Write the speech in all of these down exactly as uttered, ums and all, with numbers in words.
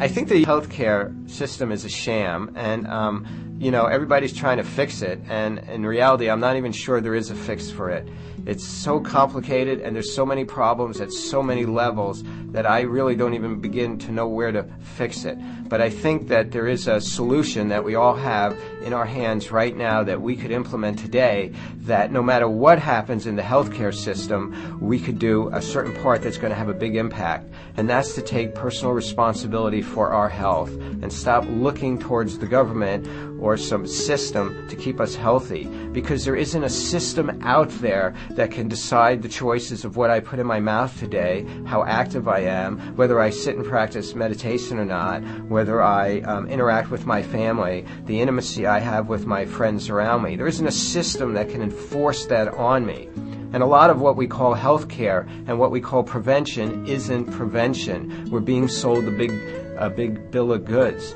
I think the healthcare system is a sham, and um, you know, everybody's trying to fix it, and in reality, I'm not even sure there is a fix for it. It's so complicated, and there's so many problems at so many levels that I really don't even begin to know where to fix it. But I think that there is a solution that we all have in our hands right now that we could implement today, that no matter what happens in the healthcare system, we could do a certain part that's going to have a big impact. And that's to take personal responsibility for our health and stop looking towards the government or some system to keep us healthy, because there isn't a system out there that can decide the choices of what I put in my mouth today, how active I am, whether I sit and practice meditation or not, whether I um, interact with my family, the intimacy I have with my friends around me. There isn't a system that can enforce that on me. And a lot of what we call healthcare and what we call prevention isn't prevention. We're being sold a big, a big bill of goods.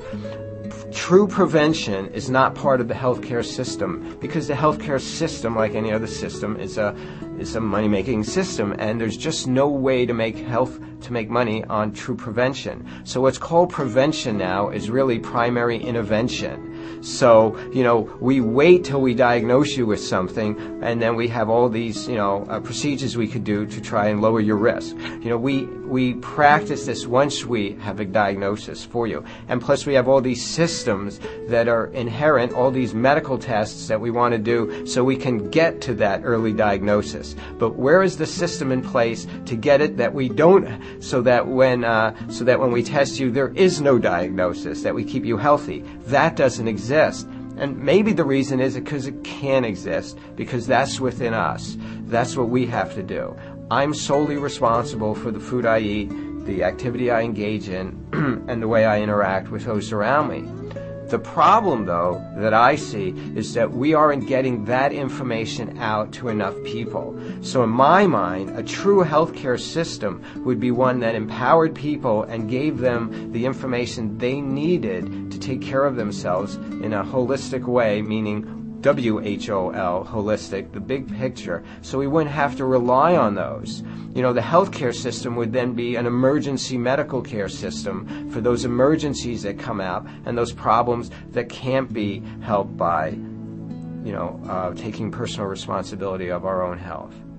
True prevention is not part of the healthcare system, because the healthcare system, like any other system, is a is a money-making system, and there's just no way to make health to make money on true prevention. So what's called prevention now is really primary intervention. So, you know, we wait till we diagnose you with something, and then we have all these, you know, uh, procedures we could do to try and lower your risk. You know, we we practice this once we have a diagnosis for you. And plus we have all these systems that are inherent, all these medical tests that we want to do so we can get to that early diagnosis. But where is the system in place to get it that we don't, so that when uh, so that when we test you, there is no diagnosis, that we keep you healthy? That doesn't exist. And maybe the reason is because it can exist, because that's within us. That's what we have to do. I'm solely responsible for the food I eat, the activity I engage in, and the way I interact with those around me. The problem, though, that I see is that we aren't getting that information out to enough people. So in my mind, a true healthcare system would be one that empowered people and gave them the information they needed to take care of themselves in a holistic way, meaning W H O L, holistic, the big picture, so we wouldn't have to rely on those. You know, the healthcare system would then be an emergency medical care system for those emergencies that come out and those problems that can't be helped by, you know, uh, taking personal responsibility of our own health.